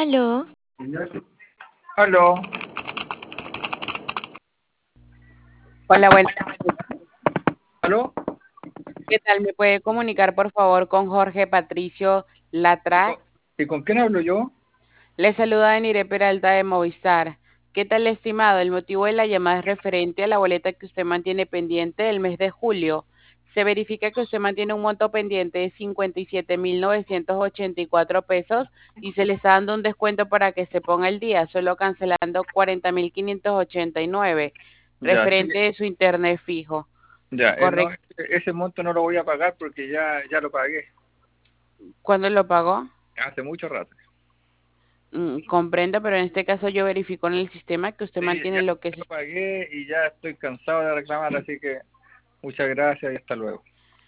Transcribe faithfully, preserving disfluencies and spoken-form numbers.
Aló, Aló, Hola, buenas. aló. ¿Qué tal? ¿Me puede comunicar, por favor, con Jorge Patricio ¿Y con, Latrat? y con quién hablo yo? Le saluda Nire Peralta de Movistar. ¿Qué tal, estimado? El motivo de la llamada es referente a la boleta que usted mantiene pendiente del mes de julio. Se verifica que usted mantiene un monto pendiente de cincuenta y siete mil novecientos ochenta y cuatro pesos y se le está dando un descuento para que se ponga al día, solo cancelando cuarenta mil quinientos ochenta y nueve, Ya, sí, referente de su internet fijo. ya, eh, no, ¿Correcto? ese ese monto no lo voy a pagar porque ya, ya lo pagué ¿Cuándo lo pagó? hace mucho rato. Mm, comprendo, pero en este caso yo verifico en el sistema que usted Sí, mantiene ya lo que es. lo pagué y ya estoy cansado de reclamar, así que muchas gracias y hasta luego.